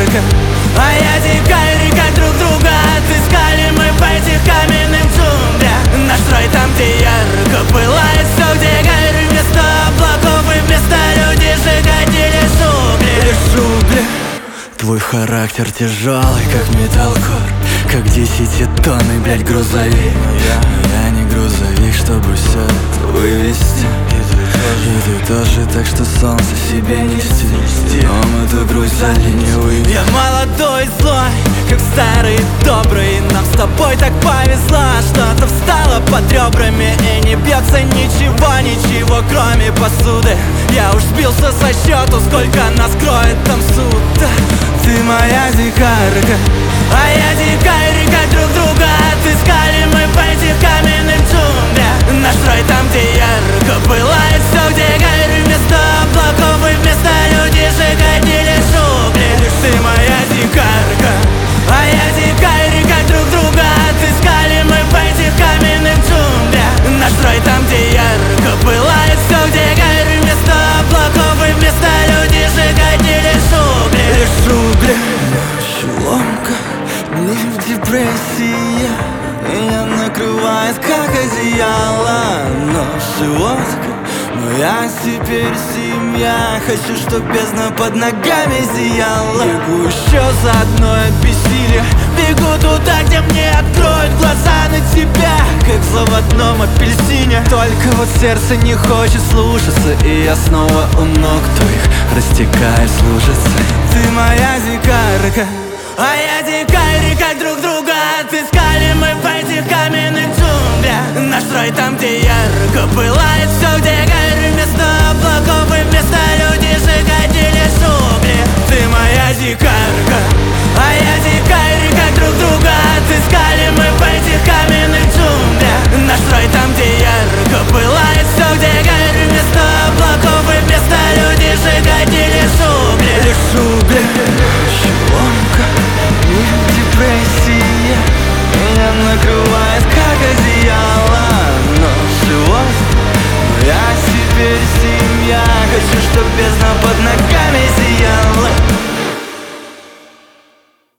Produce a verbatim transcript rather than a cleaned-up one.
дикарка, а я дикарь, как друг друга отыскали мы в этих каменных джунглях. Наш рай там, где ярко пылает все, где горы вместо облаков и вместо людей сжигать лишь угли. Лишь угли. Твой характер тяжелый, как металлкор, как десятитонный, блядь, грузовик. Я, я не грузовик, чтобы все это вывести. И ты тоже, так что солнце себе нести. Но мы эту грусть залить не выйдем. Я молодой и злой, как старый и добрый. Нам с тобой так повезло, что-то встало под ребрами. И не бьется ничего, ничего, кроме посуды. Я уж сбился со счету, сколько нас кроет там суд. Ты моя дикарка, а я дикарь, как друг друга отыскали мы в этих каменных джунглях. Наш рай там, где ярко пылает все, где горы вместо облаков и вместо людей сжигать лишь угли. Ты моя дикарка, а я дикарь, как друг друга отыскали мы в этих каменных джунглях. Наш рай там, где ярко пылает все, где горы вместо облаков и вместо людей сжигать лишь угли. Лишь угли. Ночью ломка, не депрессия, меня накрывает как одеяло. Нож и водка, моя теперь семья. Хочу, чтоб бездна под ногами зияла. Бегу еще за одной от бессилия. Бегу туда, где мне откроют глаза на тебя, как в заводном апельсине. Только вот сердце не хочет слушаться, и я снова у ног твоих растекаюсь лужицей. Ты моя дикарка, а я дикарь, как друг друга отыскали мы в этих каменных джунглях. Наш рай там, где ярко пылает все, где горы вместо облаков и вместо людей сжигать лишь угли. Ты моя дикарка, а я дикарь, как друг друга отыскали мы в этих каменных джунглях. Наш рай там, где ярко пылает все, где горы вместо облаков и вместо людей сжигать лишь угли. Лишь угли. Ломка, депрессия, меня накрывает как одеяло. Нож и водка, моя теперь семья. Хочу, чтоб бездна под ногами зияла.